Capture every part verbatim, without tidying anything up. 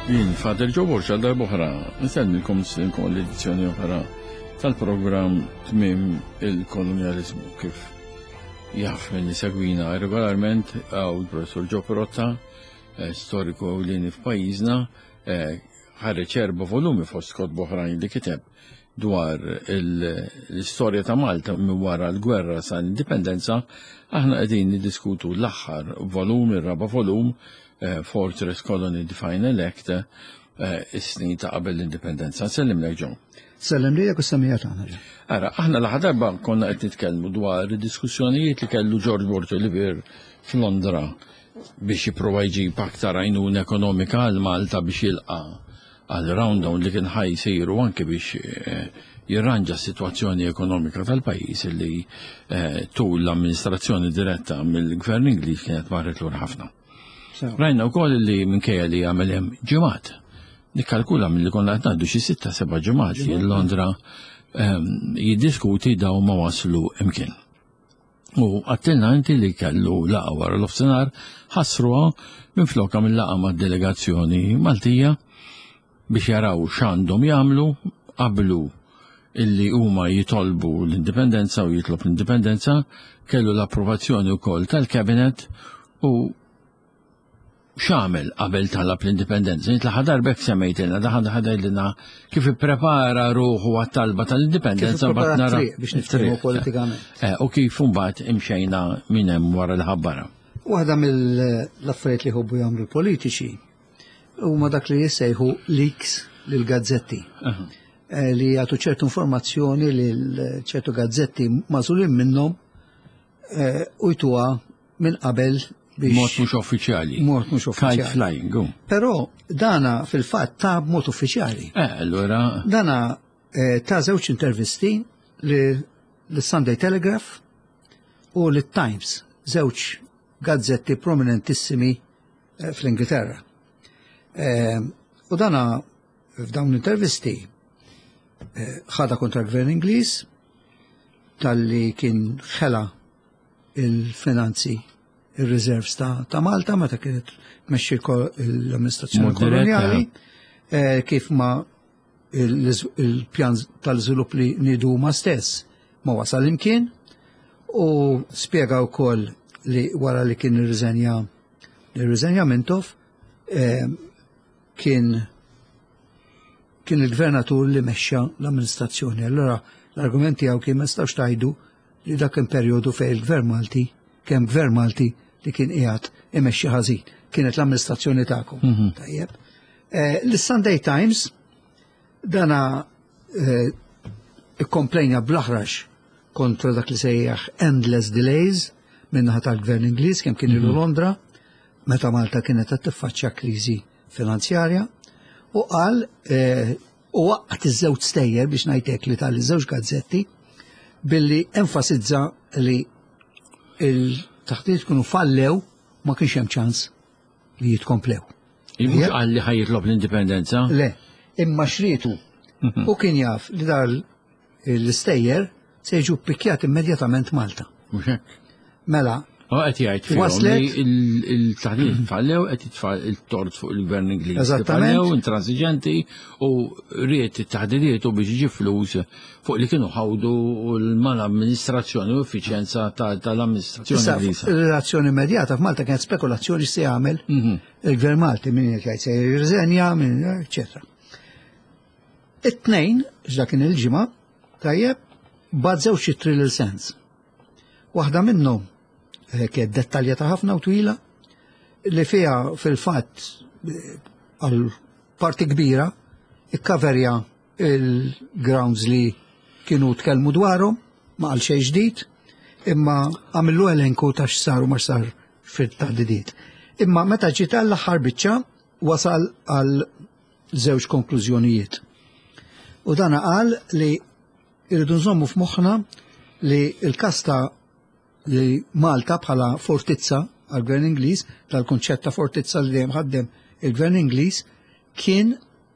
Jien Fader Joe Borxa darba oħra, nsellmilkom s-sinkom l-edizzjoni oħra tal-programm Tmiem il-kolonializmu kif jaf minn segwina regolarment għaw il-professor Joe Perotta, storiku ewlieni f'pajjiżna, ħareġ erba' volumi fost kotba oħrajn li kiteb dwar l-istorja ta' Malta minn wara l-gwerra sa' l-indipendenza. Aħna qegħdin niddiskutu l-aħħar volum, ir-raba' volum, Fortress Colony Define Elect, is-snin ta' qabel l-indipendenza. Sellim lek Ġon. Sellim li jek u-semmija tagħna. Ara, aħna l-aħħar darba konna qed nitkellmu dwar id-diskussjonijiet li kellu George Ward Oliver f'Londra biex jipprova jġib aktar għajnuna ekonomika għal Malta biex jilqa' għal round li kien ħaj jsiru anke biex jirranġa s-sitwazzjoni ekonomika tal-pajjiż li tul l-amministrazzjoni diretta mill-Gvern Ingliż kienet marret lura ħafna. Rajna wkoll li minkejja li għamel hemm ġimgħat. Nikkalkula milli konna qed ngħaddu xi sitta seba' ġimgħat li Londra jiddiskuti daw ma waslu imkien. U għattilna inti li kellu laqa wara l-ofsenar ħassruha minflokha mill-laqa mad-delegazzjoni Maltija biex jaraw x'għandhom jagħmlu qablu illi huma jitolbu l-indipendenza u jitlob l-indipendenza, kellu l-approvazzjoni wkoll tal-Cabinet u x'għamel qabel talab l-indipendenza. Nitlaħa darbek semmejtilna daħad ħadajdilna kif ipprepara ruħu għat-talba tal-indipendenza mbagħad nara biex niftehmu politikament. U kif imbagħad imxejna minn hemm wara l-ħabbara. Waħda mill-affarijiet li ħobbu jagħmlu politiċi huma dak li jissejħu leaks lill-gazzetti. Li jagħtu ċertu informazzjoni lil ċertu gazzetti magħżulin minnhom u jtuha minn qabel Mort mhux uffiċjali. Mort mhux uffiċjali. Kite flying, go. Però dana fil-fatt ta' b'mod uffiċjali. Eh, allura. Dana ta' żewġ intervisti l-Sunday Telegraph u l-Times, żewġ gazzetti prominentissimi fl-Ingilterra. U dana f'dawn l-intervisti ħada kontra l-Gvern Ingliż tal-li kien ħela il-finanzi il-reserves ta', ta Malta meta kienet tmexxi l-amministrazzjoni koloniali kif ma il-pjan tal-żvilupp li nidu ma stess ma wasal imkien u spjega wkoll li wara li kien irriżenja irriżenja Mintoff kien kien il-gvernatur li mexxa l-amministrazzjoni. Allora l-argumenti għaw kien ma stawx tajdu li dak kien perjodu fejn il-Gvern Malti kemm Gvern Malti li kien qiegħed imexxi ħażin. Kienet l-amministrazzjoni tagħkom. Tajjeb. L-Sunday Times dana ikkomplejna bl-aħrax kontra dak li sejjaħ endless delays minnaħa tal-Gvern Ingliż kemm kien ilu Londra meta Malta kienet qed tiffaċċja kriżi finanzjarja u qal u waqqat iż-żewġ stejjer biex ngħidlek li tal-żewġ gazzetti billi enfasizza li il-taħdiet kunu fallew ma kienx hemm ċans li jitkomplew. Mhux qal li ħajitlob l-indipendenza? Le, imma xrietu u kien jaf li dar l-istejjer se jiġu ppikjat immedjatament Malta. Mhux hekk. Mela. U qed jgħid fihom li l-taħdiet fallew qed jitfa' il-tort fuq il-Gvern Ingliż. Eżattament. Fallew intransiġenti u ried it-taħdidiet u biex jiġi flus fuq li kienu ħawdu mal-amministrazzjoni u effiċjenza tal-amministrazzjoni Ingliża. Ir-relazzjoni immedjata f'Malta kienet spekulazzjoni se jagħmel il-Gvern Malti min jgħid se jirriżenja minn eċetera. It-tnejn x'dak kien il-ġimgħa tajjeb bad żewġ ittri lil Sens. Waħda minnhom kienet dettaljata ħafna u twila li fiha fil-fatt għal parti kbira ikkaverja il-grounds li kienu tkellmu dwarhom ma qal xejn ġdid imma għamillu elenku ta' x'sar u ma x'sar fil-taħdidiet. Imma meta ġiet l-aħħar biċċa wasal għal żewġ konklużjonijiet. U dana qal li irridu nżommu f'moħħna li l-każ ta' li Malta bħala fortizza għal-Gvern Ingliż tal-kunċett ta' fortizza li dejjem ħaddem il-Gvern Ingliż kien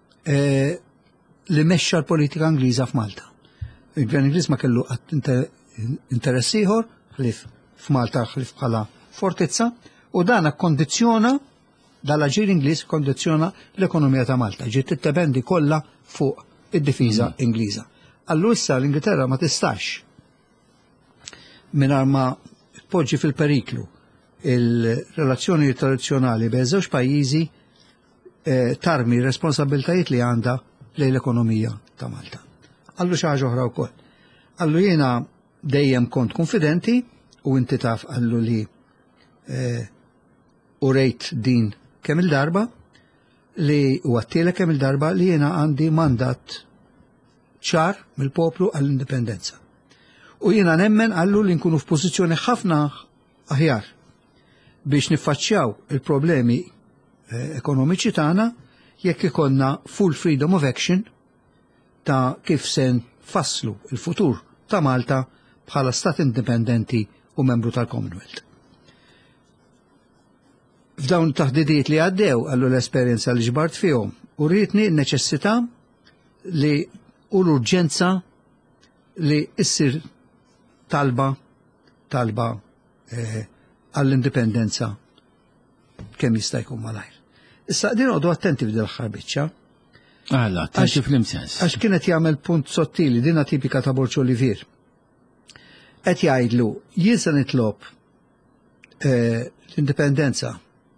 li mexxa l-politika Ingliża f'Malta. Il-Gvern Ingliż ma kellu qatt interess ieħor ħlief f'Malta ħlief bħala fortizza u dan akkondizzjona dal-aġir Ingliż kondizzjona l-ekonomija ta' Malta, ġiet tittependi kollha fuq id-difiża Ingliża. Allu issa l-Ingilterra ma tistax mingħajr ma tpoġġi fil-periklu il-relazzjoni tradizzjonali bejn żewġ pajjiżi eh, tarmi responsabiltajiet li għandha lejn l-ekonomija ta' Malta. Allu xi ħaġa oħra wkoll. Allu jiena dejjem kont konfidenti u inti taf allu li eh, u rejt din kemm il-darba li u għattielek kemm il-darba li jiena għandi mandat ċar mill-poplu għall-indipendenza. U jiena nemmen għallu li nkunu f'pożizzjoni ħafna aħjar biex niffaċċjaw il-problemi eh, ekonomiċi tagħna jekk ikonna full freedom of action ta' kif se nfasslu il-futur ta' Malta bħala stat indipendenti u membru tal-Commonwealth. F'dawn taħdidiet li għaddew għallu l-esperjenza li ġbart fihom u rritni n-neċessità li u l-urġenza li issir talba talba eh, għall-indipendenza kemm jista' jkun malajr. Issa din għodu attenti f'dil aħħar biċċa. Għalla, attenti fl-imsens. Għax kienet jagħmel punt sottili dina tipika ta' Borċ Olivier. Qed jgħidlu jien se nitlob eh, l-indipendenza.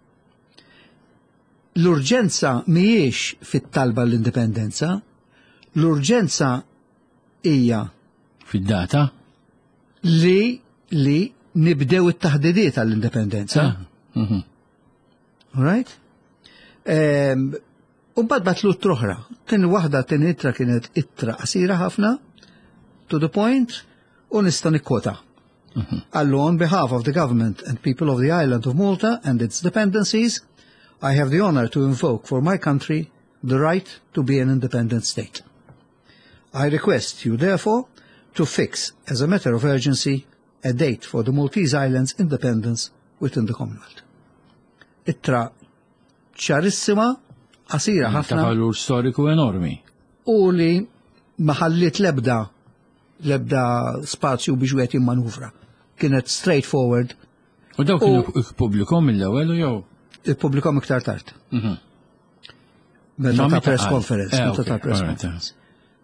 L-urġenza mhijiex fit-talba l-indipendenza, l-urġenza hija fid-data li li nibdew it-taħdidiet għall-indipendenza. Mhm. All right? Um, u bad batlu t-troħra. Tin waħda tin itra kienet itra qasira ħafna, to the point, u nista' nikkota. Allu, on behalf of the government and people of the island of Malta and its dependencies, I have the honor to invoke for my country the right to be an independent state. I request you, therefore, to fix, as a matter of urgency, a date for the Maltese Islands' independence within the Commonwealth. Ittra ċarissima, qasira ta' ħafna, valur storiku enormi. u li maħallit lebda lebda spazju biex wieħed jimmanuvra. Kienet straightforward. U daw kienu publikom mill-ewwel u jew? Il-publikom iktar tard. Mhm. Meta Ma ta' meta press qal. conference. Eh, Meta ok, ta' press alright, conference.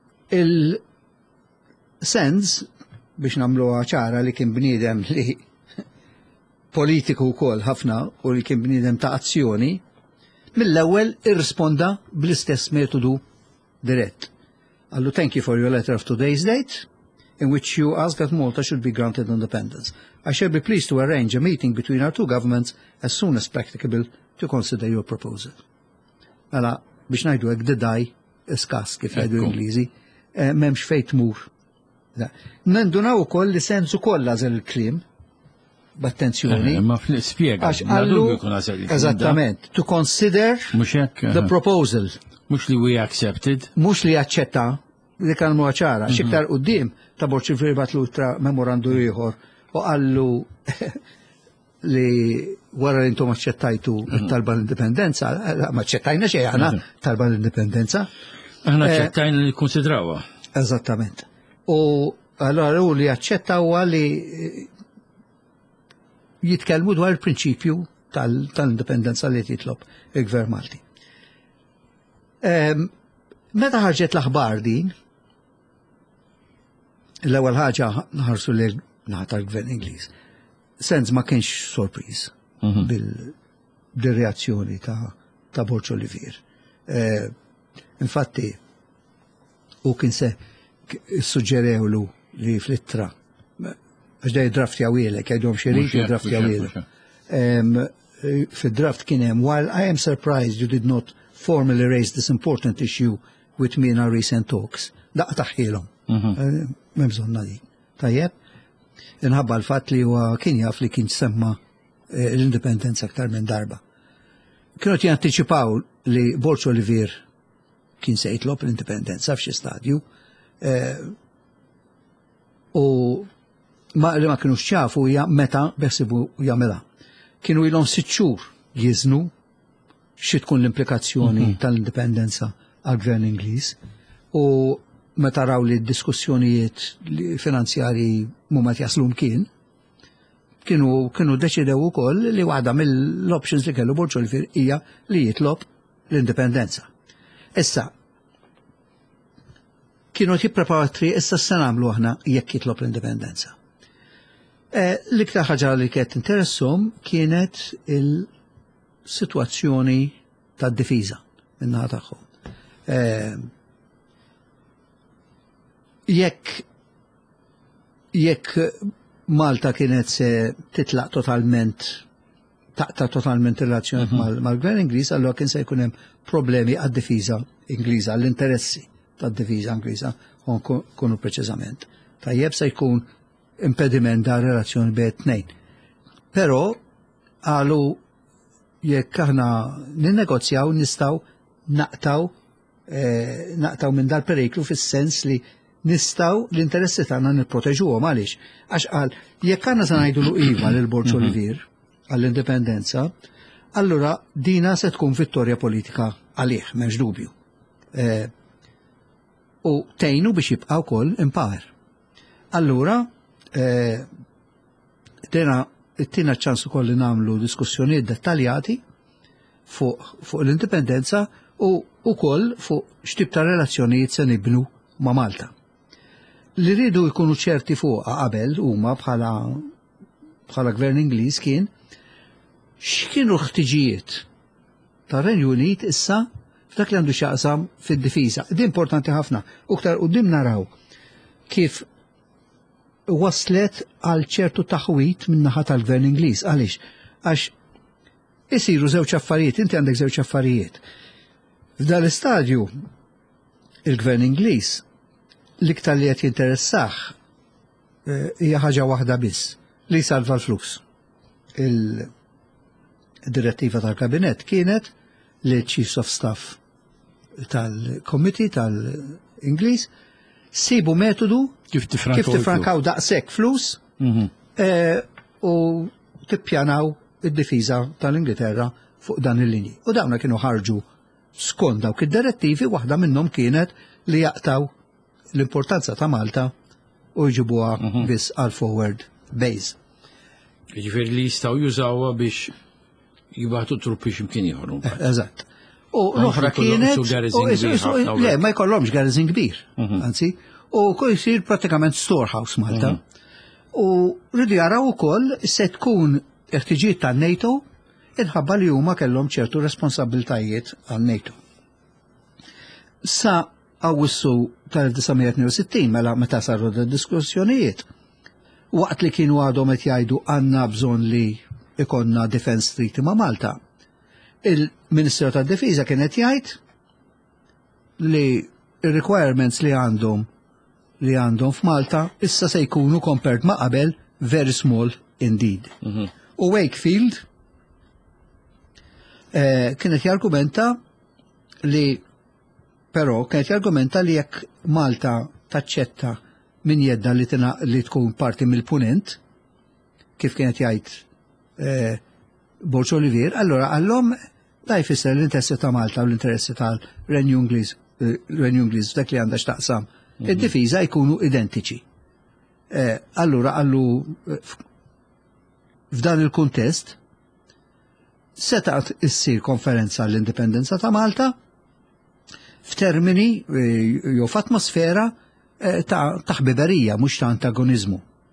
Il-sens biex namlu ċara li kien bniedem li politiku wkoll ħafna u li kien bniedem ta' azzjoni, mill-ewwel irrisponda bl-istess metodu dirett. Allu, thank you for your letter of today's date, in which you ask that Malta should be granted independence. I shall be pleased to arrange a meeting between our two governments as soon as practicable to consider your proposal. Mela, biex ngħidu hekk didaj iskas kif jgħidu Ekku. Ingliżi, eh, m'hemmx fejn tmur. Nendunaw ukoll li sensu kollha żel il-kliem b'attenzjoni. Ma fl-spiega. Għax għallu, eżattament, to consider Mux hekk. the proposal, Mux li we accepted. mhux li jaċċetta li kan mu ċara, xiktar qudiem ta' Borċ Olivier batlu tra memorandu ieħor u għallu li wara li intom aċċettajtu talba l-indipendenza, ma aċċettajna xejn aħna talba l-indipendenza. Aħna Eh, ċettajna li konsidrawha. Eżattament. U allora u li jaċċetta huwa li jitkellmu dwar il-prinċipju tal-indipendenza li jitlob il-Gvern Malti. Em, Meta ħarġet l-aħbar din, l-ewwel ħaġa ħarsu li naħta l-Gvern Ingliż. Sens ma kienx sorpriż bil-reazzjoni ta' ta' Borċ Olivier. Eh, Infatti, u kien se suġġerewlu li fl-ittra, għax daj draft jawilek, għajdom xerik Mhux hekk, draft mhux hekk, jawilek. mhux hekk. Fil-draft kien hemm, while I am surprised you did not formally raise this important issue with me in our recent talks, daqqa taħħilhom. Memżonna di. Tajjeb, inħabba l-fat li huwa kien jaf li kien semma eh, l-indipendenza aktar minn darba. Kienu jantiċipaw li Borċ Olivier kien se jitlob l-indipendenza f'xi stadju, eh, u ma li ma kienu xċafu hija meta beħsibu jagħmilha. Kienu ilhom sitt xhur jiżnu xi tkun l-implikazzjoni tal-indipendenza għall-Gvern Ingliż, u meta raw li d-diskussjonijiet finanzjarji mhuma jaslu mkien, kienu kienu deċidew ukoll li waħda mill-options li kellu Borġ Olivier hija li jitlob l-indipendenza. Issa kienu jippreparaw tri issa se nagħmlu aħna jekk jitlob l-indipendenza. L-iktar ħaġa li kienet interessum kienet il-sitwazzjoni tad-difiża min-naħa tagħhom. Jekk jekk Malta kienet se titlaq totalment taqta totalment relazzjoni mal-Gvern Ingliż, allura kien se jkun hemm problemi għad-difiża Ingliża, l-interessi tad-difiża Ingliża kunu preċiżament. Tajjeb se jkun impediment da relazzjoni bejn tnejn. Però qalu jekk aħna ninnegozjaw nistgħu naqtaw naqtaw minn dal-periklu fis-sens li nistaw l-interessi tagħna nipproteġuhom għaliex. Għax qal jekk għandna se ngħidulu iva lil Borġ Olivier għall-indipendenza, allura dina se tkun vittorja politika għalih, m'hemmx dubju. U tgħinu biex jibqa' wkoll impower. Allura dena tina ċans ukoll li nagħmlu diskussjonijiet dettaljati fuq l-indipendenza u wkoll fuq x'tib ta' relazzjonijiet se nibnu ma' Malta. Li rridu jkunu ċerti fuqha qabel huma bħala bħala Gvern Ingliż kien x'kienu l-ħtiġijiet tar-Renju Unit issa f'dak li għandu x'jaqsam fid-difiża. Di importanti ħafna. U aktar quddiem naraw kif waslet għal ċertu taħwit min-naħa tal-Gvern Ingliż. Għaliex? Għax isiru żewġ affarijiet, inti għandek żewġ affarijiet. F'dan l-istadju il-Gvern Ingliż l-iktar li qed jinteressaħ hija ħaġa waħda biss li salva l-flus. Il-direttiva tal-Kabinett kienet li Chiefs of Staff tal-Committee tal-Ingliż sibu metodu kif tifrankaw daqshekk flus u tippjanaw id-difiża tal-Ingilterra fuq dan il-linji. U dawna kienu ħarġu skont dawk id-direttivi, waħda minnhom kienet li jaqtaw l-importanza ta' Malta u jġibuha biss għal forward base. Jiġifieri li jistgħu jużawha biex jibgħatu truppi x'imkien ieħor. Eżatt. U l-oħra kienet le ma jkollhomx garrison kbir, anzi, u kol jsir pratikament storehouse Malta. U rridu jaraw ukoll se tkun ħtiġijiet tan-NATO inħabba li huma kellhom ċertu responsabbiltajiet għan-NATO. Sa Awwissu tal-1962 mela meta saru d-diskussjonijiet waqt li kienu għadhom qed jgħidu għandna bżonn li ikonna Defense Treaty ma' Malta. Il-Ministru tad-Difiża kien qed jgħid li r-requirements li għandhom li għandhom f'Malta issa se jkunu compared ma' qabel very small indeed. U Wakefield kienet jargumenta li però kienet jargumenta li jekk Malta taċċetta min jedda li, li tkun parti mill-punent, kif kienet jgħid Borġ Olivier, allora għallhom da jfisser l-interessi ta' Malta u l-interessi tal-Renju Ingliż dak li għandha x'taqsam id-difiża jkunu identiċi. Allura għallu f'dan il-kuntest setaqt issir konferenza l-indipendenza ta' Malta f'termini jew f'atmosfera ta' ħbiberija mhux ta' antagonizmu.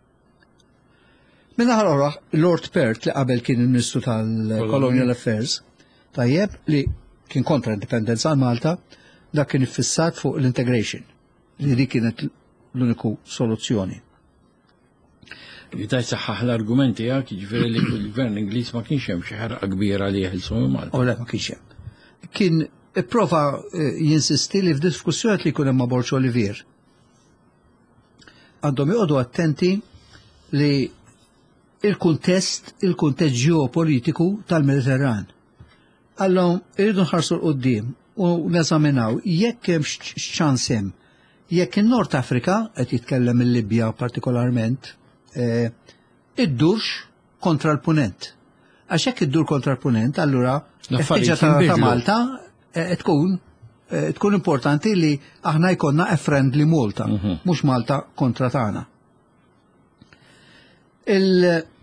Minna ħarora, Lord Perth li qabel kien il-Ministru tal-Colonial Affairs, tajjeb li kien kontra indipendenza għal Malta, dak kien iffissat fuq l-integration, li di kienet l-uniku soluzzjoni. Jitaj saħħaħ l-argumenti għak, ġifiri li l-Gvern Ingliż ma kienx hemm xi ħarqa kbira li jeħilsu Malta. O le, ma kienx hemm. Kien ipprova jinsisti li f'diskussjoni li jkun hemm ma' Borġ Olivier. Għandhom joqogħdu attenti li il-kuntest, il-kuntest ġeopolitiku tal-Mediterran. Allom, irridu nħarsu l-qoddim u neżaminaw jekk hemm x'ċans hemm. Jekk in-Nord Afrika qed jitkellem il-Libja partikolarment, id-durx kontra l-punent. Għax hekk id-dur kontra l-punent, allura l-ħtiġa ta' Malta tkun tkun importanti li aħna jkollna a friendly Malta, mhux Malta kontra tagħna.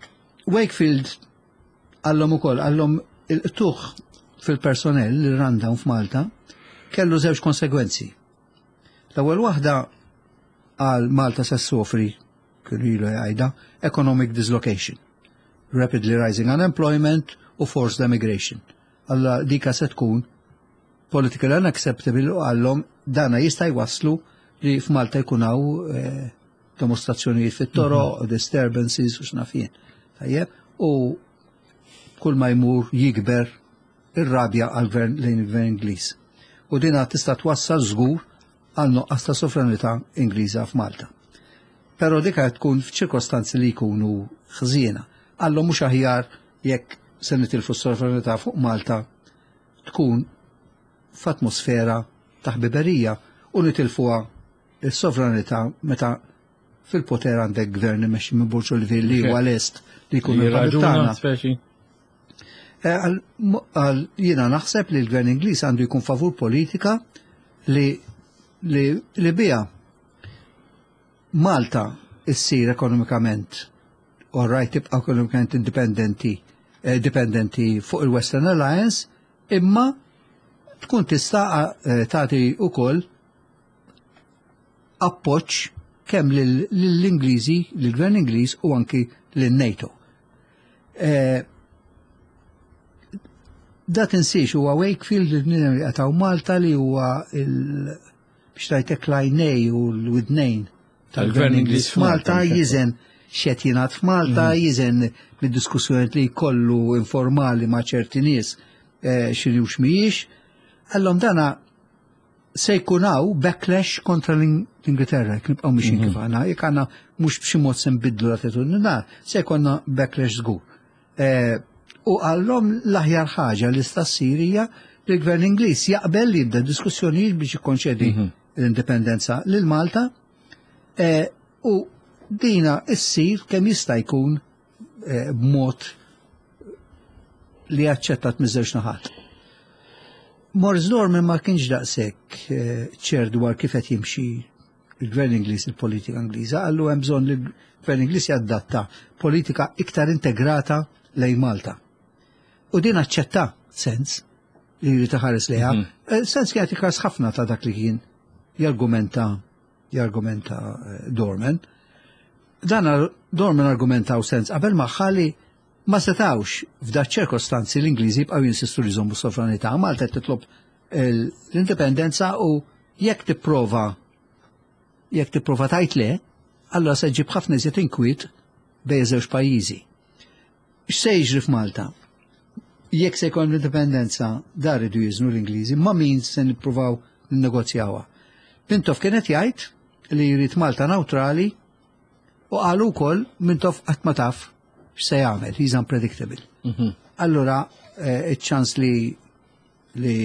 Wakefield għallhom ukoll għallhom il-tuħ fil-personell li randawn f'Malta kellu żewġ konsegwenzi. L-ewwel waħda għal Malta se sofri kienu ilu jgħidha economic dislocation, rapidly rising unemployment u forced emigration. Alla dika se tkun politically unacceptable u għallhom dana jista' jwasslu li f'Malta jkunaw eh, demonstrazzjonijiet fit-toroq, mm-hmm. disturbances u x'nafien. Tajjeb, u kull ma jmur jikber ir-rabja għal-gvern lejn il-gvern Ingliż. U dina tista' twassal żgur għal noqqas ta' sovranità Ingliża f'Malta. Però dika tkun f'ċirkostanzi li jkunu ħżiena. Għallhom mhux aħjar jekk se nitilfu s-sovranità fuq Malta tkun f'atmosfera ta' ħbiberija u nitilfuha s-sovranità meta fil-poter għandek gvern imexxi minn Burġu Olivier li huwa lest li jkun il-ħabib tagħna. Jiena naħseb li l-gvern Ingliż għandu jkun favur politika li li li biha Malta issir ekonomikament orajt tibqa' ekonomikament indipendenti dipendenti fuq il-Western Alliance imma tkun tista' tagħti wkoll appoġġ kemm lill-Ingliżi, lill-Gvern Ingliż u anki lin-NATO. Da tinsiex huwa Wakefield li qataw Malta li huwa il biex tajtek l-għajnej u l-widnejn tal-Gvern Ingliż f'Malta jiżen x'qed jingħad f'Malta, jiżen mid-diskussjonijiet li jkollu informali ma' ċerti nies x'inhi u x'mhijiex. Allhom dana se jkunaw backlash kontra l-Ingilterra, jekk nibqgħu mixin kif għandna, jekk għandna mhux b'xi mod se nbiddlu l-attitudni, se jkollna backlash żgur. U għallhom l-aħjar ħaġa li sta ssir hija li l-Gvern Ingliż jaqbel li jibda diskussjonijiet biex jikkonċedi l-indipendenza lil Malta u dina issir kemm jista' jkun b'mod li aċċettat miż-żewġ naħat. Morris Norman ma kienx daqshekk ċer dwar kif qed jimxi il-Gvern Ingliż il-politika Ingliża, għallu hemm bżonn li l-Gvern Ingliż jadatta politika iktar integrata lejn Malta. U din aċċetta sens li jrid iħares lejha, sens kienet ikras ħafna ta' dak li kien jargumenta jargumenta Dorman. Dan Dorman argumentaw sens qabel ma ħalli ma setawx f'dak ċirkostanzi l-Ingliżi jibqgħu jinsistu li jżommu s-sovranità. Malta titlob l-indipendenza u jekk tipprova jekk tipprova tgħid le, allura se ġib ħafna iżjed inkwiet bejn żewġ pajjiżi. X'se jiġri f'Malta? Jekk se jkollhom l-indipendenza dar iridu jiżnu l-Ingliżi, ma' min se nippruvaw ninnegozjawha. Mintoff kienet jgħid li jrid Malta neutrali u qalu wkoll Mintoff qatt ma taf x'se jagħmel, he's unpredictable. Allura iċ-ċans li li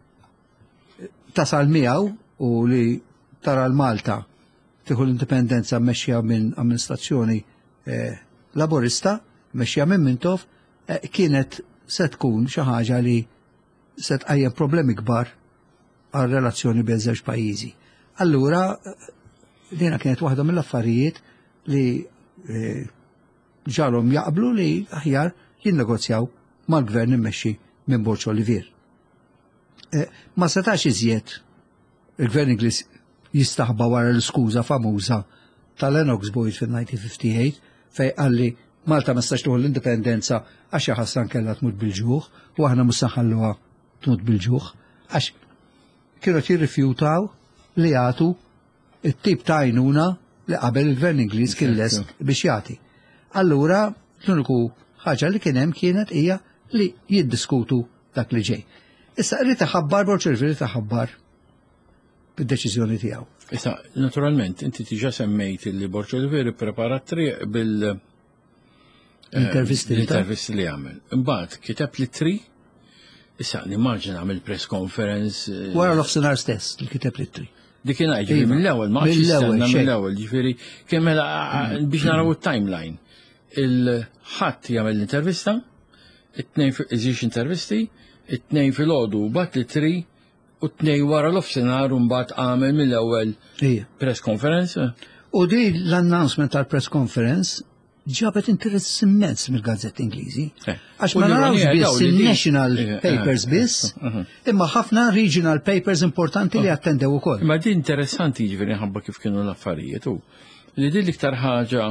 tasal miegħu u li tara l-Malta tieħu l-indipendenza mmexxija minn amministrazzjoni laburista, mmexxija minn Mintoff, kienet se tkun xi ħaġa li se tqajjem problemi kbar għal relazzjoni bejn żewġ pajjiżi. Allura dina kienet waħda mill-affarijiet li ġarhom jaqblu li aħjar jinnegozjaw mal-gvern immexxi minn Burġu Olivier. Ma setax iżjed il-gvern Ingliż jistaħba wara l-iskuża famuża tal-Lennox Boys fil-nineteen fifty-eight fejn qalli Malta ma stax tieħu l-indipendenza għax ħassan kellha tmut bil-ġuħ u aħna mhux se nħalluha tmut bil-ġuħ għax kienu jirrifjutaw li jagħtu it-tip ta' għajnuna li qabel il-gvern Ingliż kien lest biex jagħti. Allura l-uniku ħaġa li kien hemm kienet hija li jiddiskutu dak li ġej. Issa rrid iħabbar Burġu Olivier rrid iħabbar bid-deċiżjoni tiegħu. Issa, naturalment, inti tiġa semmejt li Burġu Olivier ipprepara triq bil Intervisti li intervisti li għamel. Imbagħad kiteb li tri, issa nimmaġina għamel press conference. Wara l-ofsenar stess li kiteb li tri. Dik kien ġifieri mill-ewwel ma mill-ewwel ġifieri kemm biex naraw it-timeline. Il-ħadd jagħmel l-intervista, it-tnejn iżix intervisti, it-tnejn filgħodu bat li tri u t-tnejn wara l-ofsenar u mbagħad għamel mill-ewwel press conference. U di l-announcement tal-press conference ġabet interess immens mill-gazzetti Ingliżi. Eh. Għax U ma narawx l-ironija biss daw li di- il-national Eh, eh, papers eh, biss, eh, eh. imma ħafna regional papers importanti li attendew ukoll. Ma di interessanti ġifiri ħabba kif kienu l-affarijiet u li di l-iktar ħaġa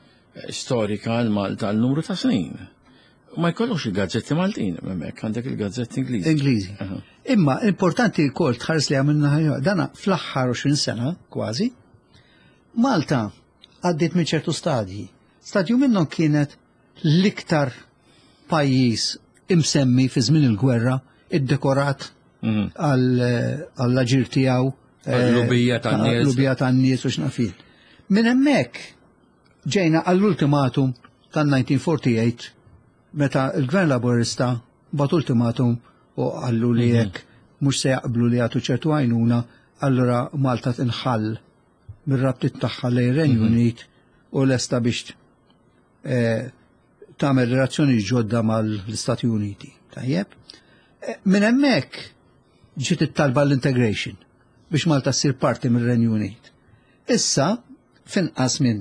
storika għal-Malta għal-numru ta' snin. Ma jkollux il-gazzetti Maltin, memmek, għandek il-gazzetti Ingliżi. Ingliżi. Aha. Imma importanti wkoll tħares li għamilna dana fl-aħħar għoxrin sena kważi, Malta għaddit minn ċertu stadji. Stadju minnhom kienet l-iktar pajjiż imsemmi fi żmien il-gwerra, iddekorat Mhm. għall-aġir tiegħu. Għall-lubija tan-nies. Lubija tan-nies u x'nafil. Minn hemmhekk ġejna għall-ultimatum tan-nineteen forty-eight meta l-Gvern Laburista bat ultimatum u għallu li jekk mhux se jaqblu li jagħtu ċertu għajnuna, allura Malta tinħall mir-rabtiet tagħha lejn Renju Unit u lesta biex eh, tagħmel relazzjoni ġodda mal-Istati Uniti. Tajjeb? Eh, Minn hemmhekk ġiet it-talba l-integration biex Malta ssir parti mir-Renju Unit. Issa, finqas minn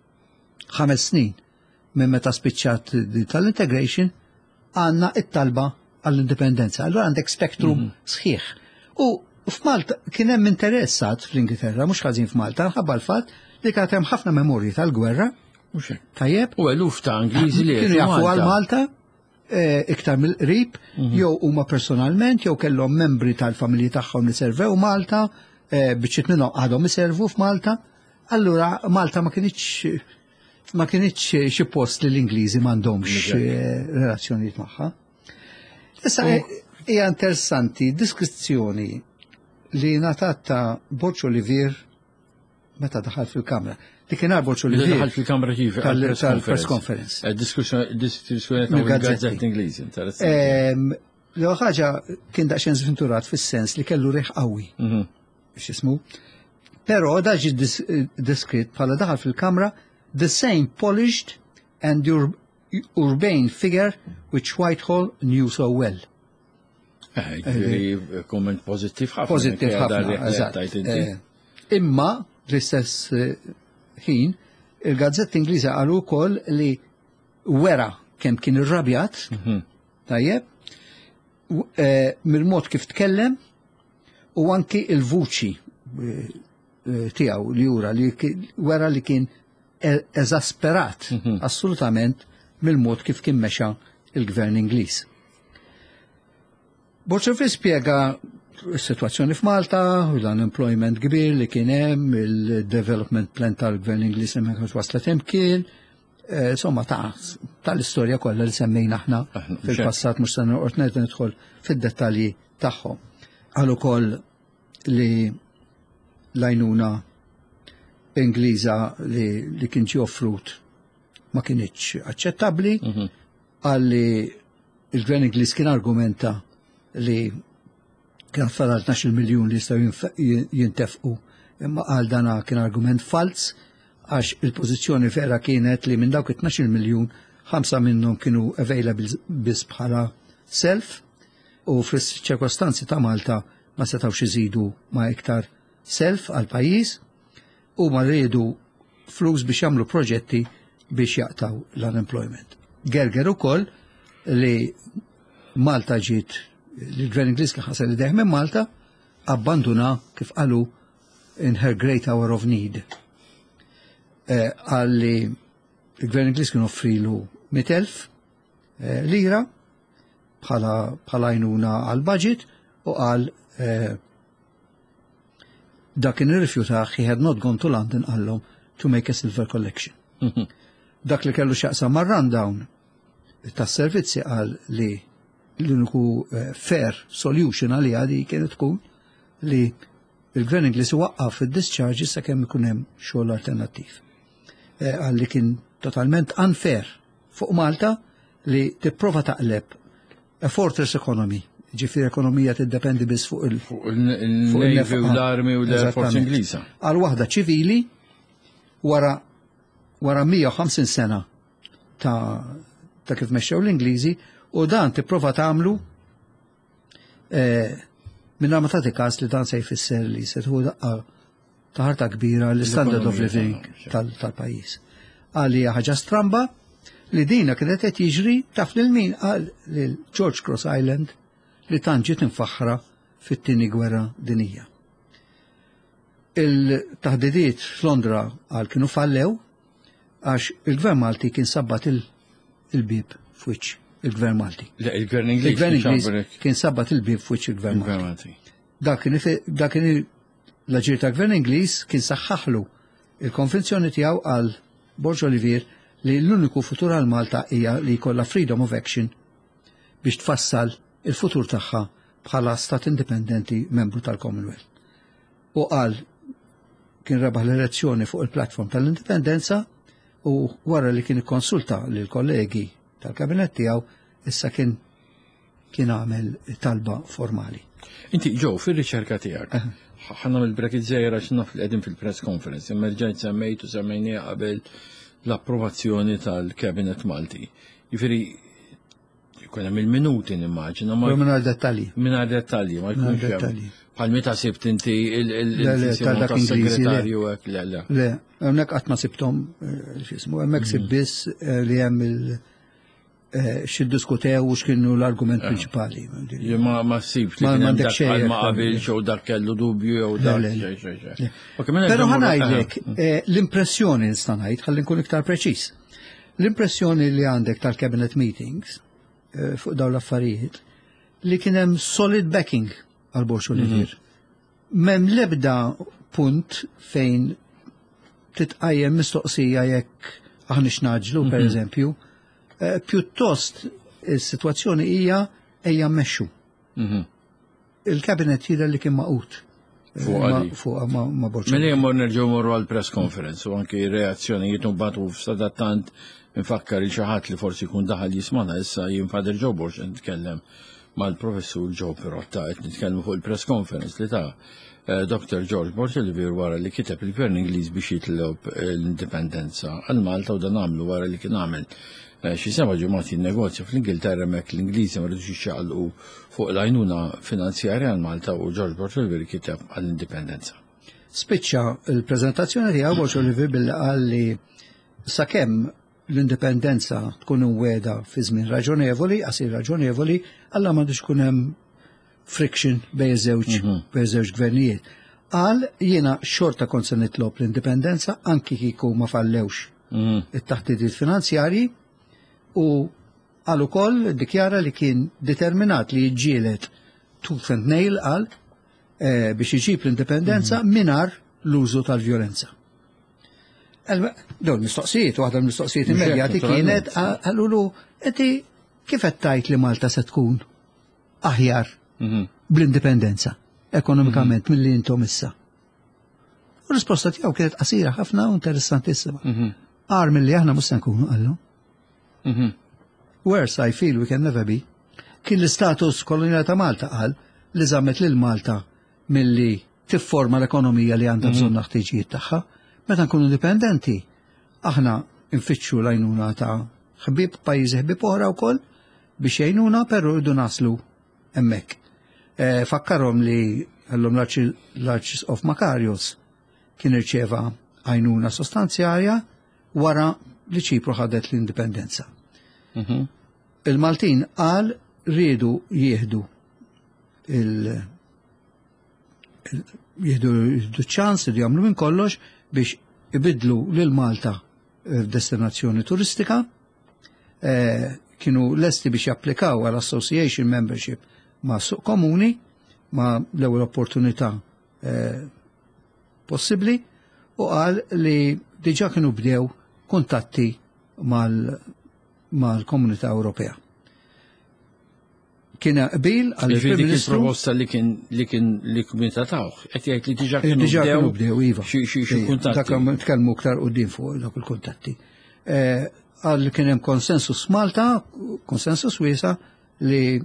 ħames snin minn meta spiċċat di tal-integration, għandna it-talba għall-indipendenza. Allura għandek spektrum sħiħ. U f'Malta kien hemm interessat fl-Ingilterra, mhux ħażin f'Malta, ħabba l-fatt li kienet hemm ħafna memorji tal-gwerra. Mhux hekk. Tajjeb? U eluf ta' Ingliżi li Kienu jafu għal Malta. Malta eh, iktar mill-qrib, jew huma personalment, jew kellhom membri tal-familji tagħhom li servew Malta, eh, biċċiet minnhom għadhom iservu f'Malta. Allura Malta ma kienitx ma kienitx xi post li l-Ingliżi m'għandhomx eh, relazzjonijiet magħha. Issa eh, hija interessanti diskrizzjoni li ngħatat ta' Borċ Olivier meta daħal fil-Kamra. Li kien Borċ Li Olivier daħal fil-kamra kif tal- tal-press conference. Diskussjoni diskussjoni ta' Mill-gazzetti. il-gazzetti Ingliżi. Interessanti. Ehm, L ħaġa kien daqsxejn żventurat fis-sens li kellu riħ qawwi Mhm. biex ismu. Però da ġi dis- deskritt bħala daħal fil-Kamra the same polished and ur urbane figure which Whitehall knew so well. Eh, ġifieri komment pożittiv ħafna. Positiv kien dar ħafna, eżatt. tajt inti. Eh, Imma l-istess eh, ħin il-gazzett Ingliża qalu wkoll li wera kemm kien irrabjat, Mhm. tajjeb, u- eh, mill-mod kif tkellem u anki il-vuċi eh, eh, tiegħu li jura li ki- wera li kien e- eżasperat assolutament mill-mod kif kien mexa il-gvern Ingliż. Borċofi spjega s-situazzjoni f'Malta, u l-unemployment kbir li kien hemm, il-development plan tal-gvern Ingliż hemmhekk waslet hemm kien, eh, insomma ta' tal-istorja kollha li semmejna aħna Aħna, fil-passat mhux se noqgħod nerġa' nidħol fid-dettalji tagħhom. Għal ukoll li l-għajnuna Ingliża li, li kien ġie offrut ma kienitx aċċettabbli, għalli il-gvern Ingliż kien argumenta li kien fadal tnax-il miljun li jistgħu jinf- jintefqu, imma għal dana kien argument fals għax il-pożizzjoni vera kienet li minn dawk it-tnax-il miljun ħamsa minnhom kienu available biss bħala self u fis-ċirkostanzi ta' Malta ma setgħux iżidu ma' iktar self għal pajjiż u ma rridu flus biex jagħmlu proġetti biex jaqtaw l-unemployment. Gerger ukoll li Malta ġiet li l-Gvern Ingliż kien ħasel li minn Malta abbanduna kif qalu in her great hour of need. Għalli il-Gvern Ingliż kien offrilu mitelf lira bħala għajnuna għal-budget u għal dak kien irrifjutaħ he had not gone to London għallhom to make a silver collection. Dak li kellu xaqsa mar rundown tas-servizzi qal li l-uniku fair solution għali għadi kienet tkun li il-Gvern Ingliż waqqaf id-discharges sakemm ikun hemm xogħol alternattiv. Għal li kien totalment unfair fuq Malta li tipprova taqleb a fortress economy, ġifieri ekonomija tiddependi biss fuq il- Fuq il-Navy u l-Army u l-Force Ingliża. għal waħda ċivili wara wara mija u ħamsin sena ta' ta' kif mexxew l-Ingliżi u dan tipprova tagħmlu eh, minna ma tagħti każ li dan se jfisser li se tħu daqqa ta' ħarta kbira l-standard of L-ekonomija living tagħhom, tal- tal-pajjiż. għal hija ħaġa stramba li dina kienet qed jiġri taf lil min qal lil George Cross Island li tant ġiet infaħħra fit-tieni gwerra dinjija. Il-taħdidiet f'Londra għal kienu fallew għax il-Gvern Malti kien sabbat il-bib f'wiċċ il-Gvern Malti. Il-Gvern Il-Gvern Ingliż Ingliż kien sabbat il-bib f'wiċċ il-Gvern Malti. Malti. Dak kien dak kien l-aġir ta' Gvern Ingliż kien saħħaħlu il-konvenzjoni tiegħu għal Borg Olivier li l-uniku futur għal Malta hija li jkollha freedom of action biex tfassal il-futur tagħha bħala stat indipendenti membru tal-Commonwealth. U qal kien rebaħ l-elezzjoni fuq il-platform tal-indipendenza u wara li kien ikkonsulta lil kollegi tal-kabinet tiegħu issa kien kien għamel talba formali. Inti ġew fir-riċerka tiegħek. Ħanna mill-brekit żejra x'naf li qegħdin fil-press conference, imma rġajt semmejt u semmejniha qabel l-approvazzjoni tal-Kabinet Malti. Jifieri jkun hemm il-minuti nimmaġina ma mingħajr dettalji. Mingħajr dettalji, ma jkunx hemm. Bħal meta sibt inti il-segretarju hekk le le. Le, hemmhekk qatt ma sibthom x'ismu, hemmhekk sib biss li hemm il- x'iddiskutew u x'kienu l-argument prinċipali. Ma ma sibx li kien hemm dak bħal ma qabilx jew dak kellu dubju jew dak xejn xejn xejn. Però ħanajdlek l-impressjoni nista' ngħid ħalli nkun iktar preċiż. L-impressjoni li għandek tal-cabinet meetings fuq dawn l-affarijiet li kien hemm solid backing għal Borg Olivier. M'hemm l-ebda punt fejn titqajjem mistoqsija jekk aħna x'naġlu pereżempju, pjuttost is-sitwazzjoni hija ejja mmexxu. Il-kabinet jidher li kien maqut fuq ma' Borg. Mela jemmur nerġgħu morru għall press conference u anke reazzjonijiet mbagħad f'sadattant infakkar il xi ħadd li forsi jkun daħal jismana issa jien Fader Joe Borg nitkellem mal-professur Joe Pirotta qed nitkellmu fuq il-press conference li ta' Doktor George Borg Olivier wara li kiteb il-Gvern Ingliż biex jitlob l-indipendenza għal Malta u dan għamlu wara li kien għamel xi seba' ġimgħat jinnegozja fl-Ingilterra hemmhekk l-Ingliżi ma rridux jixxaqalqu fuq l-għajnuna finanzjarja għal Malta u George Borg Olivier kiteb għall-indipendenza. Spiċċa l-preżentazzjoni tiegħu Borg Olivier billi qal li sakemm l-indipendenza tkun weda fi żmien raġonevoli, qasir raġonevoli, alla m'għandux tkun hemm friction bejn żewġ bejn żewġ gvernijiet. Qal jiena xorta kont se nitlob l-indipendenza anki kieku ma fallewx it-taħdidiet finanzjarji u qal ukoll dikjara li kien determinat li jiġġieled tooth and nail qal biex iġib l-indipendenza mingħajr l-użu tal-vjolenza. Dawn mistoqsijiet, waħda mill-mistoqsijiet immedjati kienet għallulu, inti kif qed tgħid li Malta se tkun aħjar bl-indipendenza ekonomikament milli intom issa? U risposta tiegħu kienet qasira ħafna u interessantissima. Qar milli aħna mhux se nkunu qallu. Worse I feel we can never be. Kien l-istatus koloniali ta' Malta qal li żammet lil Malta milli tifforma l-ekonomija li għandha bżonn ħtiġijiet tagħha. Meta nkunu indipendenti, aħna nfittxu l-għajnuna ta' ħbieb pajjiżi ħbieb oħra wkoll biex jgħinuna però rridu naslu hemmhekk. Fakkarhom li għallhom l-Archis of Makarios kien irċeva għajnuna sostanzjarja wara li Ċipru ħadet l-indipendenza. Il-Maltin qal riedu jieħdu il- jieħdu ċans li jagħmlu minn kollox biex ibidlu lil Malta f'destinazzjoni turistika, kienu lesti biex japplikaw għal association membership ma' suq komuni, ma' l-ewwel opportunità possibbli u qal li diġà kienu bdew kuntatti mal-Komunità Ewropea. Kien qbil għal-Prim Ministru. Il-proposta li kien li kien li kumitataw, qed jgħid li diġà kienu bdew iva. Xi kuntatti. Dak tkellmu aktar quddiem fuq dak il-kuntatti. Għal kien hemm konsensus Malta, konsensus wiesa li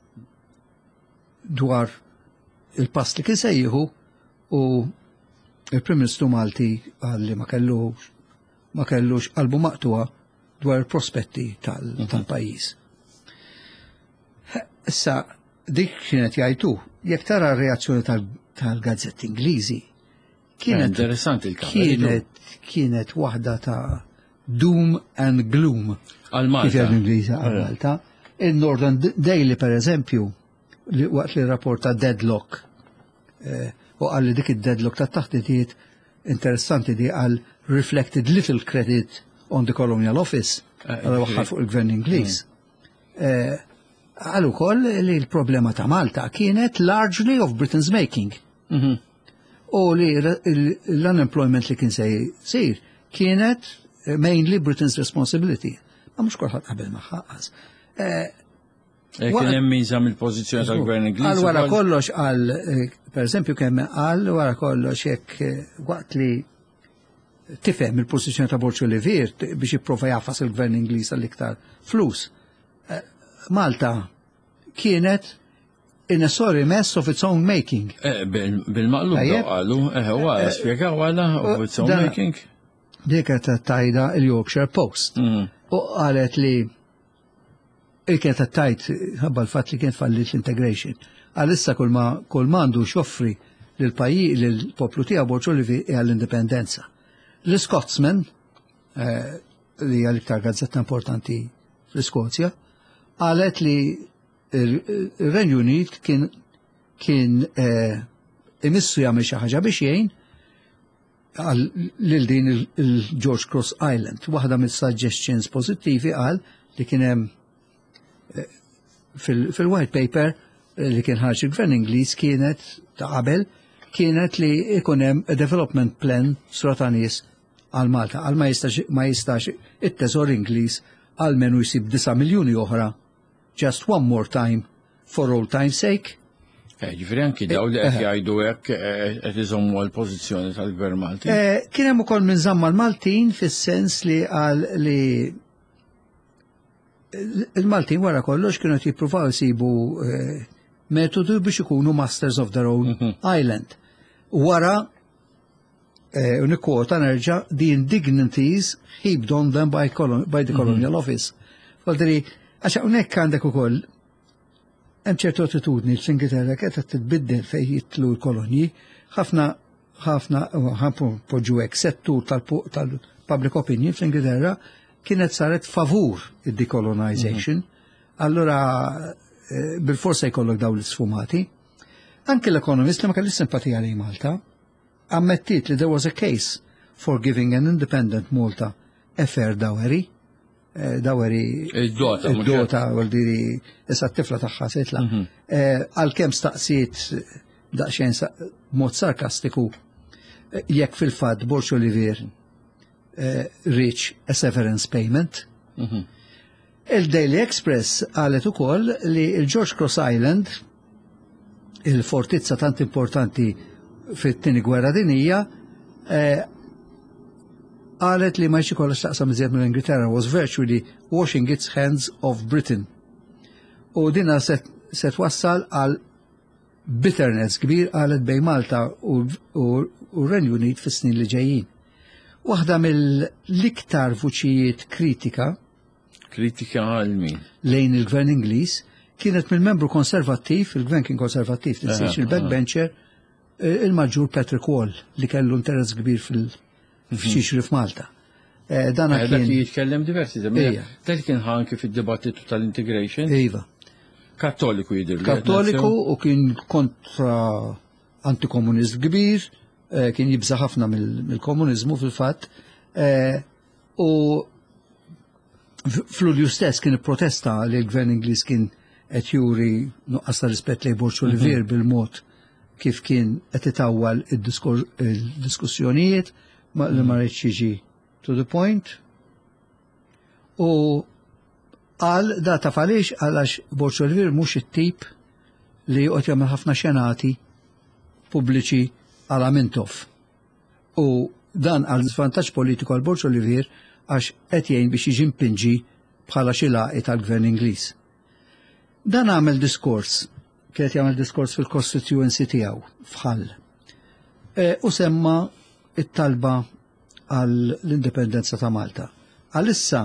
dwar il-pass li kien se jieħu u il-Prim Ministru Malti għal li ma kellux ma kellux qalbu maqtuha dwar il-prospetti tal-pajjiż. Issa, dik kienet jgħajtu, jekk tara r-reazzjoni tal-gazzetti Ingliżi, kienet interessanti il-kamra. Kienet kienet waħda ta' doom and gloom. Għal-Malta. Kif jgħidu Ingliża għal-Malta. Il-Northern Daily, per eżempju, li waqt li rapporta deadlock, u għalli dik id-deadlock ta' taħtijiet interessanti di għal reflected little credit on the colonial office, għal waħħal fuq il-gvern Ingliż. Għallu koll li l-problema ta' Malta kienet largely of Britain's making. U li l-unemployment li kien se jsir kienet mainly Britain's responsibility. Ma mux kolħat qabel maħħaqas. Kien hemm miżam il-pożizzjoni tal-Gvern Ingliż. Għal wara kollox għal, per eżempju, kemm għal wara kollox jekk waqt li tifhem il-pożizzjoni ta' Borċu Olivier biex jipprova jafas il-Gvern Ingliż għall-iktar flus. Malta kienet in a sorry mess of its own making. Bil-maqlub għalu, huwa spjegaw għala of its own making. Dik ta' tajda il-Yorkshire Post. U qalet li il-kien ta' tajt ħabba l-fat li kien fallit l-integration. Għalissa kull mandu xoffri l-pajji, l-poplu tija Borċu Olivier għall-indipendenza. L-Scotsman, li għal-iktar gazzetta importanti fl-Skozja, għalet li il-Renju Unit kien kien imissu jagħmel xi ħaġa biex jgħin lil din il-George Cross Island. Waħda mis-suggestions pożittivi qal li kien hemm fil-white paper li kien ħarġ il-Gvern Ingliż kienet ta' qabel kienet li ikun hemm a development plan sura nies għal Malta għal ma jistax ma jistax it-teżor Ingliż għal menu jsib disa' miljuni oħra just one more time for old time's sake. Ġifieri anki daw li qed jgħidu hekk qed iżommu l-pożizzjoni tal-Gvern Malti. Kien hemm ukoll minn żamma l-Maltin fis-sens li qal li il-Maltin wara kollox kienu jippruvaw jsibu metodu biex ikunu masters of their own island. Wara unikwota nerġa' the indignities heaped on them by, by the colonial office. Għaldri, għaxa unek għandek ukoll hemm ċertu attitudni l-Ingilterra qed titbiddel fejn jitlu l-kolonji, ħafna ħafna ħafna poġġu hekk settur tal-public opinion fl-Ingilterra kienet saret favur id-decolonization, allura bil-forsa jkollok daw l-sfumati. Anke l-Economist li ma kelli simpatija lejn Malta, ammettit li there was a case for giving an independent Malta a fair dowry. Dowry id-dota, id-dota għal diri issa t-tifla tagħha se jitla. Għalkemm staqsiet daqsxejn mod sarkastiku jekk fil-fatt Borċu Olivier reach a severance payment. Il-Daily Express qalet ukoll li il-George Cross Island, il-fortizza tant importanti fit-tieni gwerra dinija, qalet li ma jxi kollha taqsam iżjed mill-Ingilterra was virtually washing its hands of Britain. U dinha se twassal għal bitterness kbir qalet bejn Malta u r-Renju Unit fis-snin li ġejjin. Waħda mill-iktar vuċijiet kritika kritika għal min lejn il-Gvern Ingliż kienet mill-membru konservattiv, il-Gvern kien konservattiv, tinsiex il-backbencher, il-Maġġur Patrick Wall li kellu interess kbir fil- f'Xiexri f'Malta. Dana kien jitkellem diversi żmien. Dak kien ħanki fid-dibattitu tal-integration. Iva. Kattoliku jidher. Kattoliku u kien kontra antikomunist kbir, kien jibża ħafna mill-komuniżmu fil-fatt. U fl-Ulju stess kien protesta li l-Gvern Ingliż kien qed juri nuqqas ta' rispett lejn Borċu Olivier bil-mod kif kien qed itawwal id-diskussjonijiet li ma rridx jiġi to the point. U qal data falix għalax Borċu Olivier mhux it-tip li joqgħod jagħmel ħafna xenati pubbliċi għal Mintoff. U dan għal żvantaġġ politiku għal Borċu Olivier għax qed jgħin biex jiġi mpinġi bħala xi laqgħa tal-Gvern Ingliż. Dan għamel diskors, kienet jagħmel diskors fil-constituency tiegħu f'Ħall. U semma it-talba għall-indipendenza ta' Malta. Għalissa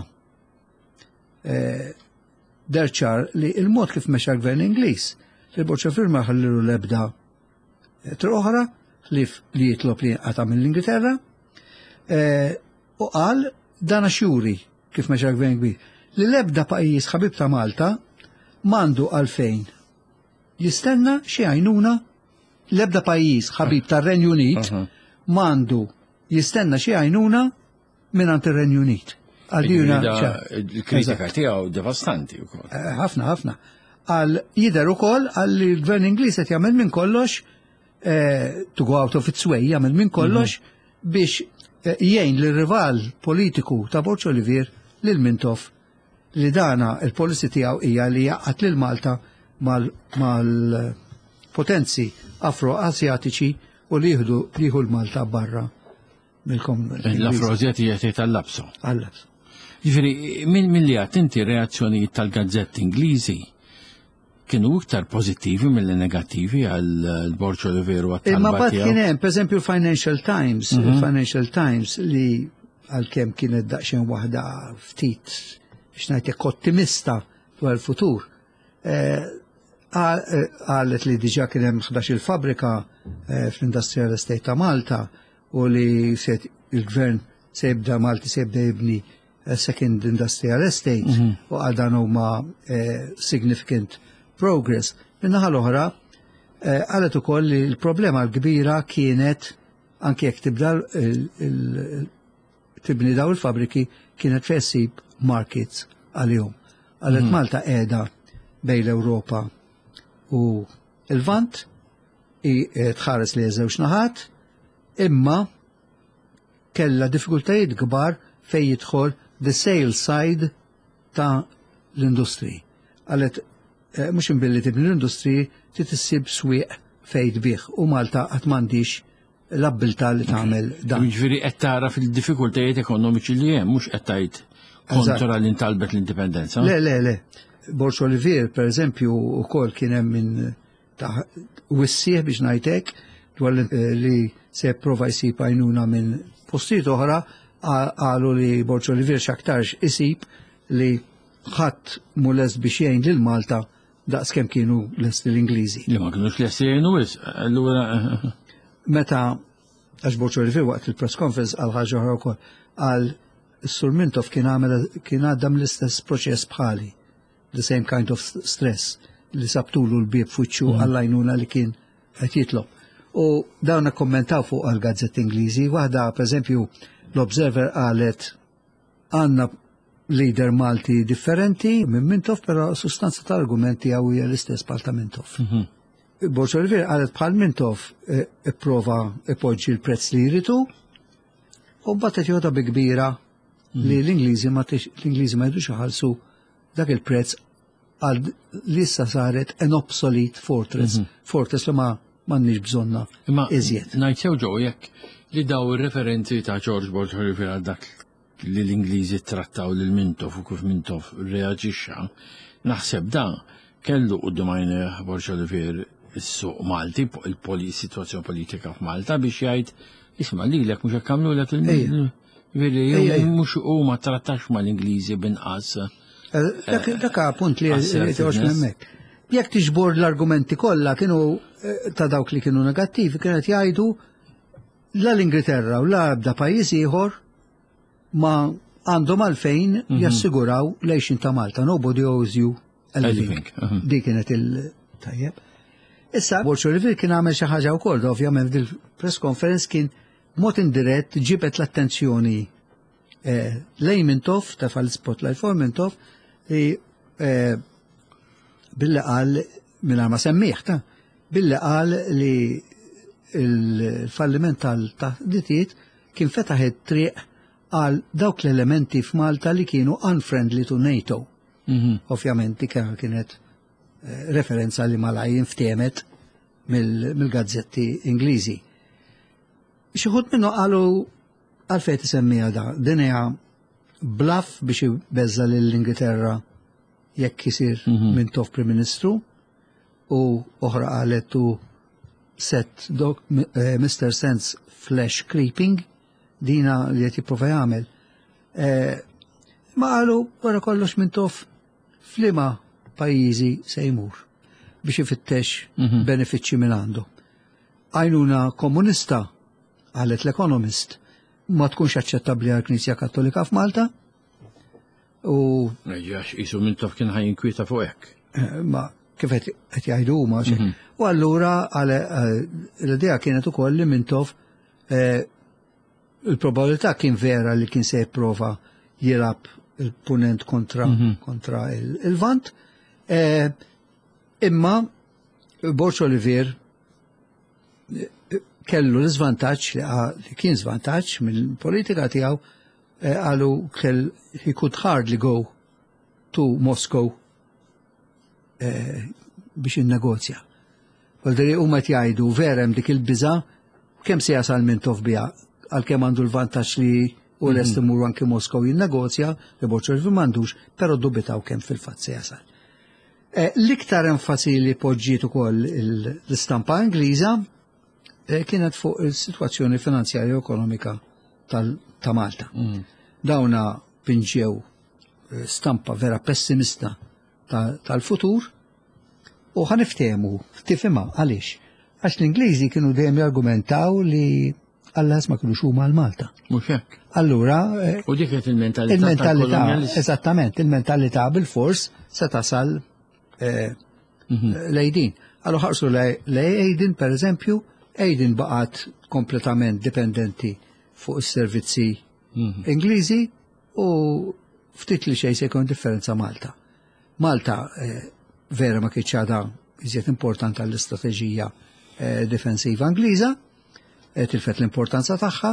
derċar li il-mod kif mexa l-Gvern Ingliż li Borċu Olivier ma ħallilu l-ebda troħra li jitlob li jinqata' mill-Ingilterra u qal dana xjuri kif meċa gvern kbir li l-ebda pajjiż ħabib ta' Malta mandu għalfejn jistenna xi għajnuna l-ebda pajjiż ħabib tar-Renju Unit mandu jistenna xi għajnuna mingħand ir-Renju Unit. Il-kritika tiegħu devastanti wkoll. Ħafna ħafna. Għal jidher ukoll għal l-Gvern Ingliż qed jagħmel minn kollox to go out of its way jagħmel minn kollox biex jgħin l-rival politiku ta' Borċ Olivier lil Mintoff li dana il-policy tiegħu hija li jaqgħad lil Malta mal-potenzi afro-asjatiċi u li jieħdu jieħu l-Malta barra mill-Commonwealth. L-Afro-Asjati qed jitallabsu. Għallabsu. Ġifieri min milli għat inti reazzjonijiet tal-gazzetti Ingliżi kienu iktar pożittivi mill negattivi għal Borċ Olivier u għat-talba tiegħu. Imma bad kien hemm, pereżempju Financial Times, Financial Times li għalkemm kienet daqsxejn waħda ftit biex ngħidlek ottimista dwar il-futur. Qalet li diġà kien hemm ħdax il-fabrika fl-Industrial Estate ta' Malta u li il-gvern se jibda Malti se jibda jibni second industrial estate u għadan huma significant progress. Minnaħa l-oħra qalet ukoll li l-problema l-kbira kienet anke jekk tibda tibni daw il-fabriki kienet fessib markets għalihom. Qalet Malta qiegħda bejn l-Ewropa u l-Vant tħares li żewġ naħat imma kella diffikultajiet kbar fejn jidħol the sales side ta' l-industri. Għalet, mux imbilli tibni l-industri titissib swieq fejn tbieħ u Malta għat m'għandix l-abbilta li tagħmel dan. Ġifieri qed tara fil-diffikultajiet ekonomiċi li hemm mhux qed tgħid kontra li ntalbet l-indipendenza. Le, le, le. Borċ Olivier, per eżempju, ukoll kien hemm minn ta' wissieħ biex ngħidlek dwar li se prova jsib għajnuna minn postijiet oħra għalu li Borċ Olivier xaktarx isib li ħadd mu lest biex jgħin lil Malta daqs kemm kienu lest l-Ingliżi. Li ma kinux lest jgħinu wis, allura. Meta għax Borċ Olivier waqt il-press conference għal ħaġa oħra wkoll għal Sur Mintoff kien għamel kien għaddam l-istess proċess bħali, the same kind of stress li sabtulu l-bieb fuċċu għall-għajnuna li kien qed jitlob. U dawna kommentaw fuq għal-gazzett Ingliżi, waħda per eżempju l-Observer qalet għandna leader Malti differenti minn Mintoff, però sustanza tal-argumenti għaw hija l-istess bħal ta' Mintoff. Borċ Olivier qalet bħal Mintoff ipprova ipoġġi l-prezz li jritu u mbagħad qed jogħda bi kbira li l-Ingliżi ma l-Ingliżi ma jridux iħallsu dak il-prezz għal li issa saret an obsolete fortress, fortress li ma m'għandniex bżonna iżjed. Ngħid sew ġew jekk li daw ir-referenzi ta' George Borch Olivier għal dak li l-Ingliżi trattaw lil Mintoff u kif Mintoff reaġixxa, naħseb dan kellu quddiem għajnejh Borch Olivier is-suq Malti, il-situazzjoni politika f'Malta biex jgħid isma' lilek mhux hekk għamlulek il- Veri, mux u ma trattax ma l-Ingliżi binqas. Dak punt li għox memmek. Jek tiġbor l-argumenti kollha kienu ta' dawk li kienu negattivi, kienet jgħidu la l-Ingilterra u la bda pajjiż ieħor ma għandhom għalfejn jassiguraw lejxin ta' Malta. Nobody owes you anything. Di kienet il-tajjeb. Issa, Borċ Olivier kien għamel xi ħaġa wkoll, ovvjament fil-press conference kien mod indirett ġibet l-attenzjoni lej Mintoff, ta' fal-spotlight for Mintoff, li billi qal, minna ma semmiħ, ta' billi qal li il-falliment tal-taħditiet kien fetaħ triq għal dawk l-elementi f'Malta li kienu unfriendly to NATO. Ovvjament, kienet referenza li malajn ftiemet mill-gazzetti Ingliżi. Xieħut minnu għalu għalfej tisemmija da, dinja bluff biex jibezza l-Ingilterra jekk jisir Mintoff Prim Ministru u oħra għalettu set mister Sense flash creeping dina li jeti prova jgħamil. Ma għalu wara kollox Mintoff flima pajizi se jmur biex jifittex benefiċċji minn għandu. Għajnuna komunista għalet l-Economist ma tkunx aċċettabbli għall-Knisja Kattolika f'Malta. U Ġax, jisu Mintoff kien ħajin kwieta fuq hekk. ma kif qed jgħidu huma xejn. U allura l-idea kienet ukoll li Mintoff il-probabilità kien vera li kien se jipprova jilab il-punent kontra kontra il-vant. Imma Borċ Olivier kellu l-żvantaġġ li kien żvantaġġ mill-politika tiegħu għalu kell he could hardly go to Moscow biex il-negozja. Għaldri u ma tjajdu verem dik il-biza kem se jasal Mintoff bija għal kem għandu l-vantaġġ li u l-est imur anki Moskow il-negozja li Borċ Olivier mandux, pero dubitaw kem fil-fat se jasal. L-iktar enfasi li poġġiet ukoll l-istampa Ingliża kienet fuq il-situazzjoni finanzjarja u ekonomika ta' Malta. Dawna pinġew stampa vera pessimista tal-futur u ħaniftehmu tifhimha għaliex. Għax l-Ingliżi kienu dejjem jargumentaw li Allas ma kienu xuma l-Malta. Mhux hekk. Allura U dik kienet il-mentalità. il-mentalità, eżattament, il-mentalità bil-fors se tasal lejdin. Allora ħarsu lej per eżempju, Ejdin baqat kompletament dipendenti fuq is-servizzi Ingliżi u ftit li xejn se jkun differenza Malta. Malta vera ma kienx għadha iżjed importanti għall-istrateġija difensiva Ingliża, tilfet l-importanza tagħha,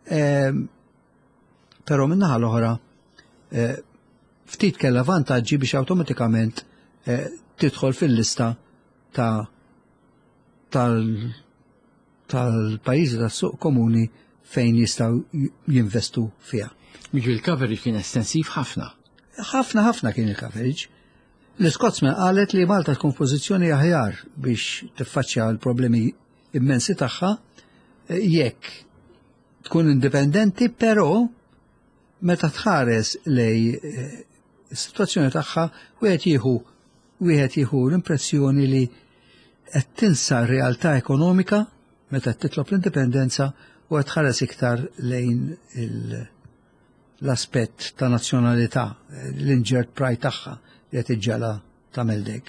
però min-naħa l-oħra ftit kellha vantaġġi biex awtomatikament tidħol fil-lista ta' tal tal-pajjiżi tas-suq komuni fejn jistgħu jinvestu fiha. Miġu il-coverage kien estensiv ħafna. Ħafna ħafna kien il-coverage. L-Scotsman qalet li Malta tkun pożizzjoni aħjar biex tiffaċċja l-problemi immensi tagħha jekk tkun indipendenti, però meta tħares lej is-sitwazzjoni tagħha wieħed jieħu wieħed jieħu l-impressjoni li qed tinsa r-realtà ekonomika meta titlob l-indipendenza u qed tħares iktar lejn l-aspett ta' nazzjonalità, l-injured pride tagħha li qed iġġala tagħmel dek.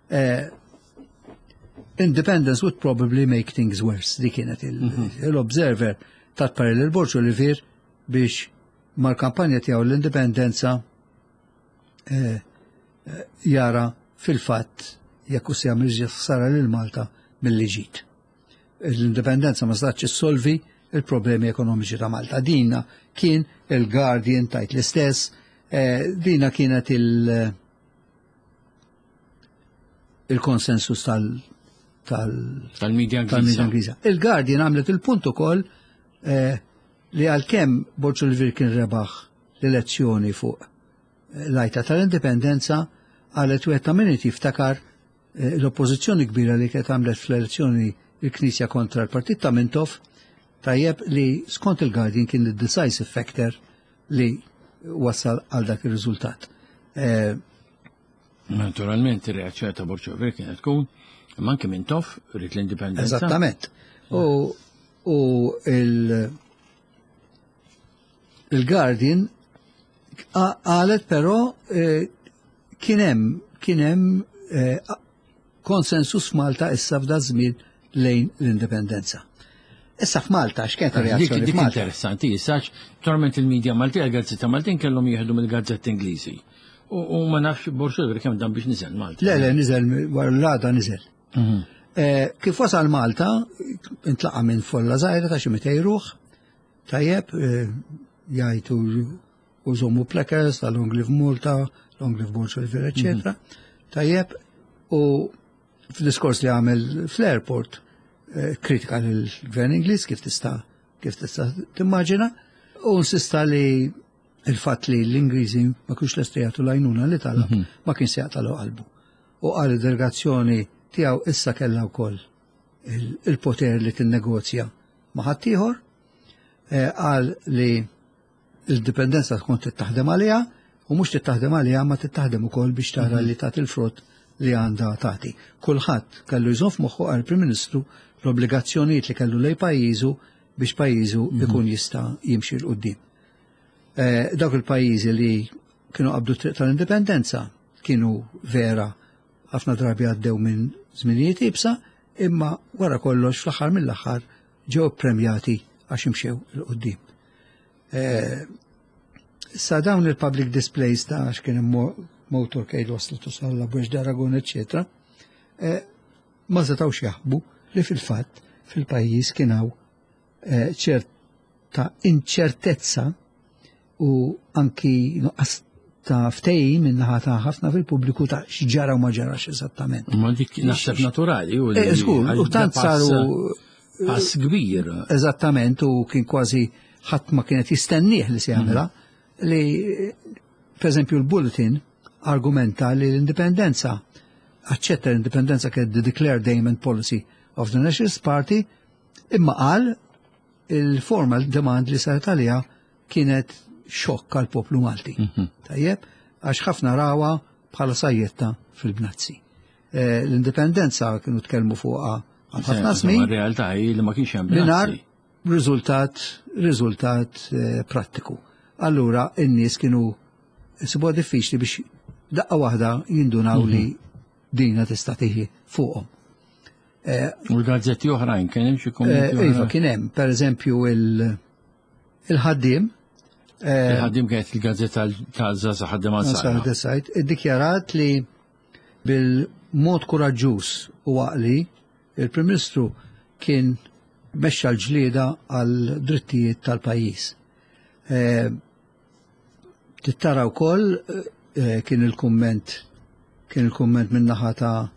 Independence would probably make things worse. Di kienet l-observer tat paril il-Borċ Olivier biex mal-kampanja tiegħu l-indipendenza jara fil-fatt jekk se jagħmel ħsara lil Malta milli ġiet. L-indipendenza ma stax issolvi il-problemi ekonomiċi ta' Malta. Dina kien il-Guardian tajt l-istess, dina kienet il- il-konsensus tal- tal-medja Ingliża. Il-Guardian għamlet il-punt ukoll li għalkemm Borċ Olivier kien rebaħ l-elezzjoni fuq l-ajta tal-indipendenza għalet u għetta minni tiftakar l-oppozizjoni kbira li kienet għamlet fl-elezzjoni il-Knisja kontra l-Partit ta' Mintoff tajjeb li skont il-Guardian kien il-decisive factor li wassal għal dak il-riżultat. Naturalment, ir-reazzjoni ta' Borċ Olivier kienet tkun imma anke Mintoff rrid l-indipendenza. Eżattament. U il-Guardian għalet però kien hemm kien hemm konsensus Malta issa f'da żmien lejn l-indipendenza. Issa f'Malta x'kienet ir-reazzjoni f'Malta? Interessanti, issax torment il-medja Malti għal-gazzetta Maltin kellhom jieħdu mill-gazzetta Ingliżi. U ma nafx Borċ Olivier kemm dan biex niżel Malta. Le, le, niżel wara l-għada niżel. Kif wasal Malta, intlaqa minn folla żgħira ta' xi mitej ruħ, tajjeb jgħidu użomu placards ta' Long Live Malta, Long Live Borċ Olivier, eccetera. Tajjeb, u f'diskors li għamel fl-airport kritika l-Gvern Ingliż kif tista' kif tista' timmaġina u insista li il-fatt li l-Ingliżi ma kienx lesti jagħtu l-għajnuna li talab ma kien se jaqtalu qalbu. U qal id-delegazzjoni tiegħu issa kellha wkoll il-poter li tinnegozja ma' ħadd ieħor, qal li l-dipendenza tkun tittaħdem għaliha u mhux tittaħdem għaliha ma tittaħdem ukoll biex tara li tagħti il-frott li għandha tagħti. Kulħadd kellu jżomm f'moħħu għal Prim Ministru l-obbligazzjonijiet li kellu lej pajjiżu biex pajjiżu ikun jista' jimxi l-qudiem. Dawk il-pajjiżi li kienu qabdu triq tal-indipendenza kienu vera ħafna drabi għaddew minn żminijiet ibsa, imma wara kollox fl-aħħar mill-aħħar ġew premjati għax imxew l-qudiem. Sa dawn il-public displays ta' għax kien hemm motorcade waslu tusalla biex Daragon, eċetera, ma setgħux jaħbu li fil-fatt fil-pajjiż kien hawn ċerta inċertezza u anki nuqqas ta' ftehim min-naħa ta' ħafna fil-pubbliku ta' x'ġara u ma ġarax eżattament. Ma dik naħseb naturali u li żgur, u tant saru pass kbir. Eżattament, u kien kważi ħadd ma kienet jistennieh li se jagħmilha li pereżempju l-Bulletin argumenta li l-indipendenza aċċetta l-indipendenza kienet the declared aim and policy of the Nationalist Party, imma qal il-formal demand li saret għaliha kienet xokk għal poplu Malti. Tajjeb, għax ħafna rawa bħala sajjetta fil-Bnazzi. L-indipendenza kienu tkellmu fuqha għal ħafna snin. Ir-realtà hi li ma kienx hemm Binar riżultat riżultat prattiku. Allura n-nies kienu isibuha diffiċli biex daqqa waħda jindunaw li dina tista' tiħi fuqhom. U l-gazzetti oħrajn kien hemm xi kommenti? Iva kien hemm, pereżempju il-ħaddiem. Il-ħaddiem kienet il-gazzetta tal-Żgħażagħ ħaddiem għal-sajt. Iddikjarat li bil-mod kuraġġuż u għaqli il-Prim Ministru kien mexxa l-ġlieda għal drittijiet tal-pajjiż. Tittara wkoll kien il-kumment kien il-kumment min-naħa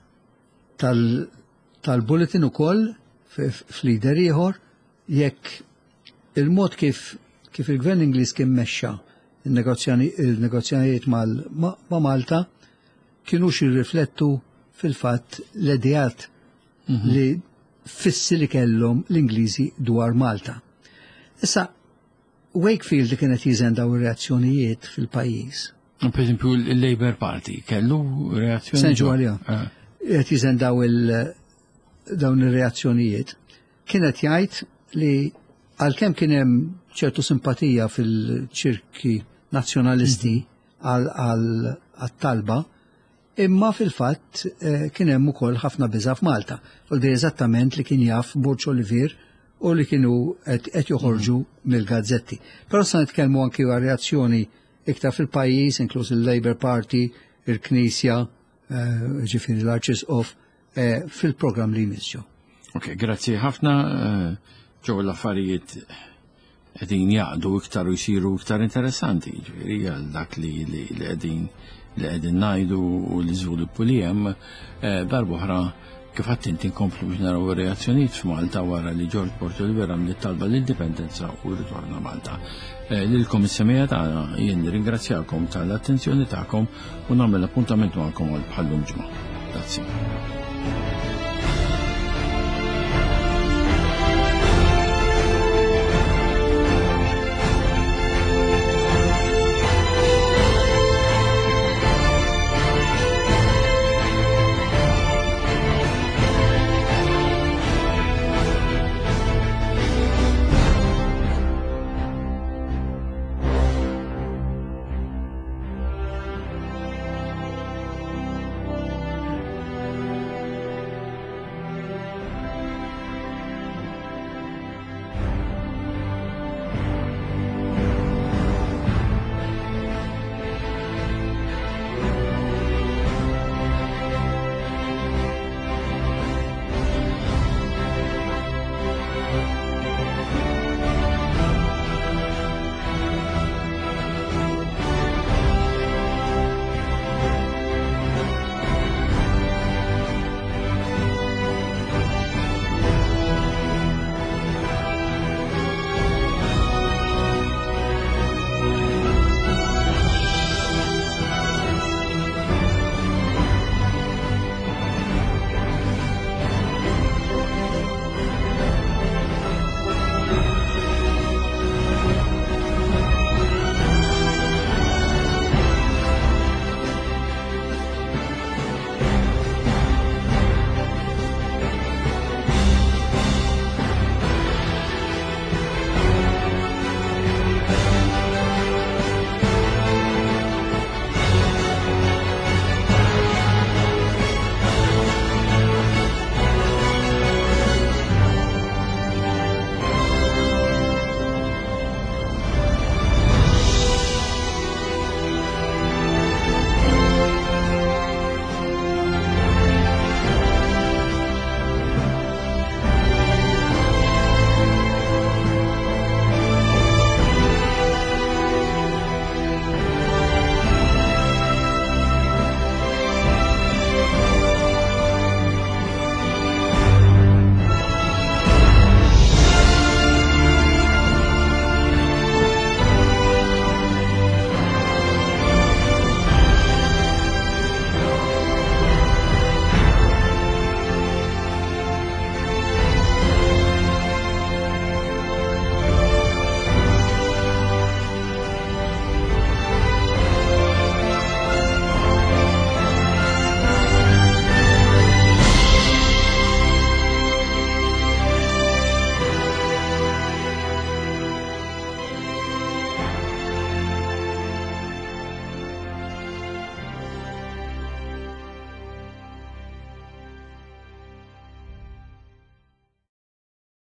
tal-bulletin ukoll f'lider ieħor jekk il-mod kif kif il-Gvern Ingliż kien mexxa il-negozjonijiet ma' Malta kienux jirriflettu fil-fatt l-idejat li fissi li kellhom l-Ingliżi dwar Malta. Issa Wakefield li kienet jiżendaw ir-reazzjonijiet fil-pajjiż. Per esempio il-Labour Party kellu reazzjoni. Senġu għalija. Qed jiżendaw dawn ir-reazzjonijiet. Kienet jgħid li għalkemm kien hemm ċertu simpatija fil-ċirki nazzjonalisti għal-talba, imma fil-fatt kien hemm ukoll ħafna biża' f'Malta. U di eżattament li kien jaf Burġ Olivier u li kienu qed joħorġu mill-gazzetti. Però se nitkellmu anki għal reazzjoni iktar fil-pajjiż, inkluż il-Labour Party, il-Knisja, ġifieri l-Arċisqof, fil-programm li jmiss. Ok, grazzi ħafna. Ġew l-affarijiet qegħdin jaqdu iktar u jsiru iktar interessanti, ġifieri għal dak li qegħdin li qegħdin ngħidu u l-iżviluppu li hemm darb'oħra kif qatt inti nkomplu biex naraw ir-reazzjonijiet f'Malta wara li George Port Oliver għamlet talba l-indipendenza u ritorna Malta. Lilkom is-semija tagħna jien ringrazzjakom tal-attenzjoni tagħkom u nagħmel appuntament magħkom għal bħallum ġimgħa. Grazzi.